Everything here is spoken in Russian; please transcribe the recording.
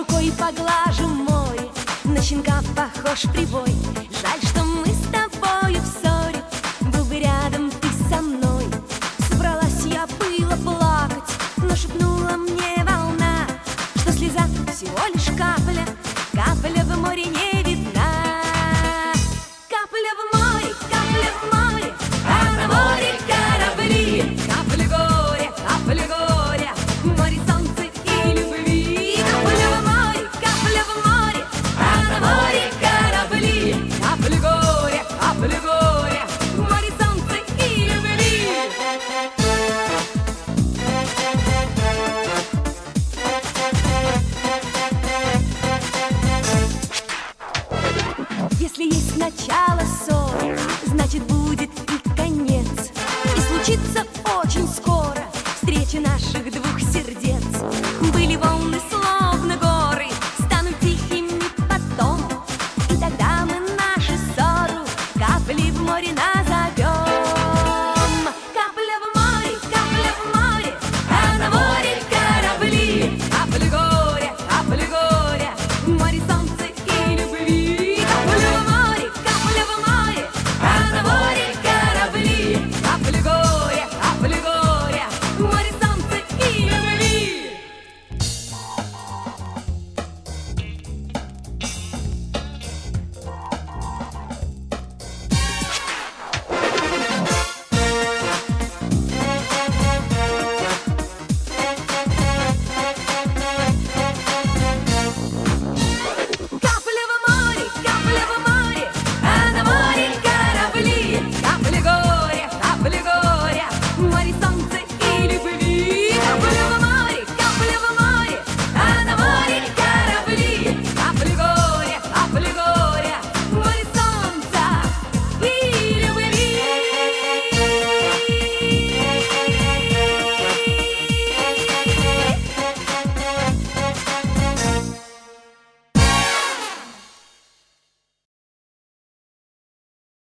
рукой поглажу море, на щенка похож прибой. Жаль, что мы с тобою в ссоре, был бы рядом ты со мной. Собралась я было плакать, но шепнула мне волна, что слеза всего лишь капля, капля в море не видна. Капля в море, а на море корабли. Капля горя, море солнца и любви. Капля в море, а на море корабли. Капля горя, море солнца и любви. Если есть начало ссоры, значит будет и конец. И случится очень скоро встреча наших двух сердец. Были волны словно горы, станут тихими потом, и тогда мы нашу ссору капли в море назовем. Капля в море, а на море корабли. Капля горя, море солнца и любви. Капля в море, а на море корабли. Капля горя, море солнца и любви. Капля в море, а на море корабли. Капля горя, море солнца и любви.